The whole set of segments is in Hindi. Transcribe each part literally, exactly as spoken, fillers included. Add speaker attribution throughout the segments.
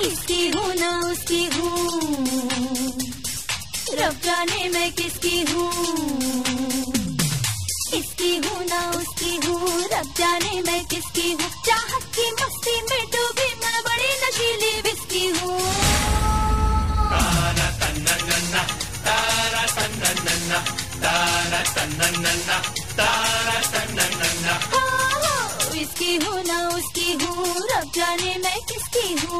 Speaker 1: इसकी हूँ ना उसकी हूँ, रब जाने मैं किसकी हूँ। इसकी हूँ ना उसकी हूँ, रब जाने मैं किसकी हूँ। चाहत की मस्ती में डूबी मैं बड़ी नशीली विस्की हूँ।
Speaker 2: तारा तन्ना नन्ना, तारा तन्ना नन्ना, तारा तन्ना नन्ना, तारा तन्ना नन्ना।
Speaker 1: इसकी हूँ ना उसकी हूँ, रब जाने मैं किसकी हूँ।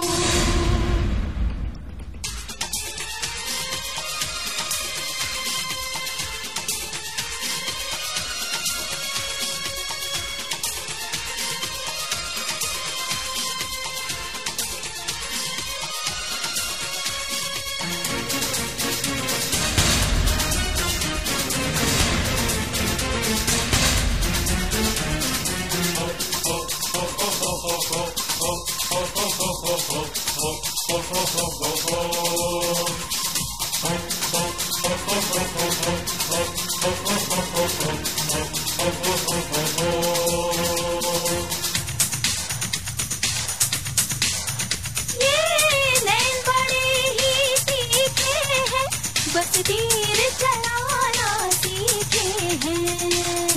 Speaker 1: बस तीर चलाना सीखे हैं,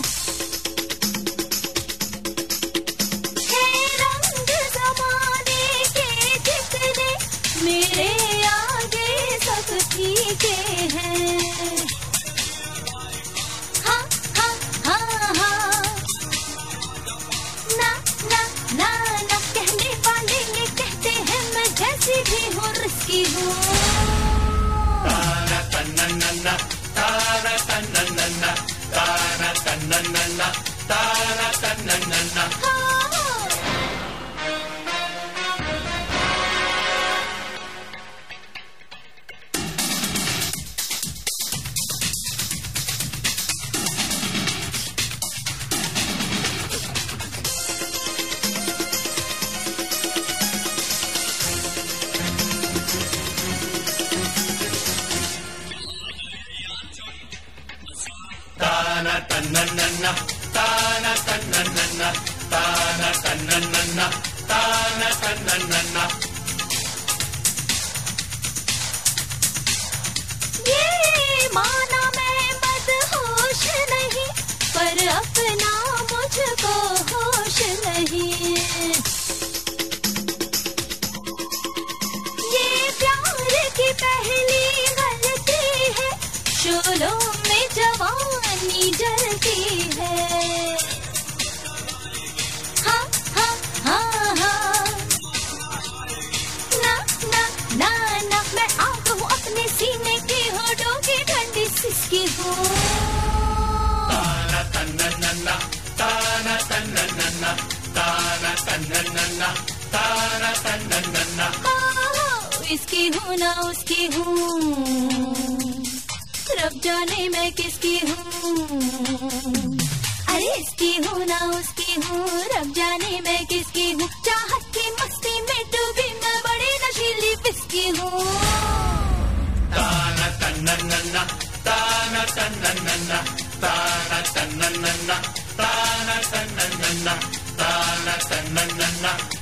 Speaker 1: है रंग ज़माने के जितने मेरे आगे सब फीके हैं। हाँ हाँ हाँ हाँ, ना ना ना ना, कहने वाले ये कहते हैं मैं जैसी भी हूँ रिस्की हूँ।
Speaker 2: तारा तन्ना नन्ना, तारा तन्ना नन्ना, तारा तन्ना नन्ना, तारा तन्ना नन्ना। ताना तन्ना नन्ना, ताना तन्ना नन्ना, ताना तन्ना नन्ना, ताना तन्ना नन्ना।
Speaker 1: ये माना मैं मदहोश नहीं, पर अपना मुझको होश नहीं। ये प्यार की पहली गलती है, शोलों में जवानी जलती है। हाँ हाँ हाँ हाँ, ना ना ना ना, मैं आग हूँ अपने सीने की होठों की ठंडी सिसकी हूँ।
Speaker 2: ताना तन्ना नन्ना, ताना तन्ना नन्ना, ताना तन्ना नन्ना, ताना तन्ना नन्ना।
Speaker 1: इसकी हूँ ना उसकी हूँ, रब जाने मैं किसकी हूँ। अरे इसकी हूँ ना उसकी हूँ, रब जाने मैं किसकी हूँ। चाहत की मस्ती में डूबी मैं बड़ी नशीली विस्की हूँ।
Speaker 2: ताना तन्ना नन्ना, ताना तन्ना नन्ना, ताना तन्ना नन्ना, ताना तन्ना नन्ना, ताना तन्ना नन्ना।